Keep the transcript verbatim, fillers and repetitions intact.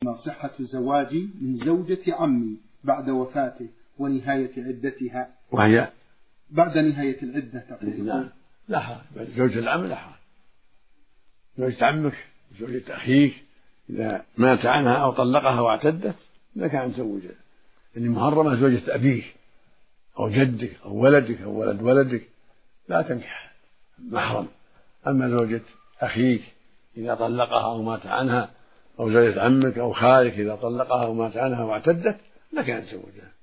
ما صحة زواجي من زوجة عمي بعد وفاته ونهاية عدتها؟ وهي بعد نهاية العدة لا لا حرج. زوجة العم لا حرج. زوجة عمك زوجة أخيك إذا مات عنها أو طلقها واعتدت لك أن تزوجها، يعني محرمة زوجة أبيك أو جدك أو ولدك أو ولد ولدك لا تنكح محرم. أما زوجة أخيك إذا طلقها أو مات عنها أو زوجة عمك أو خالك إذا طلقها أو مات عنها واعتدت لك أن تزوجها.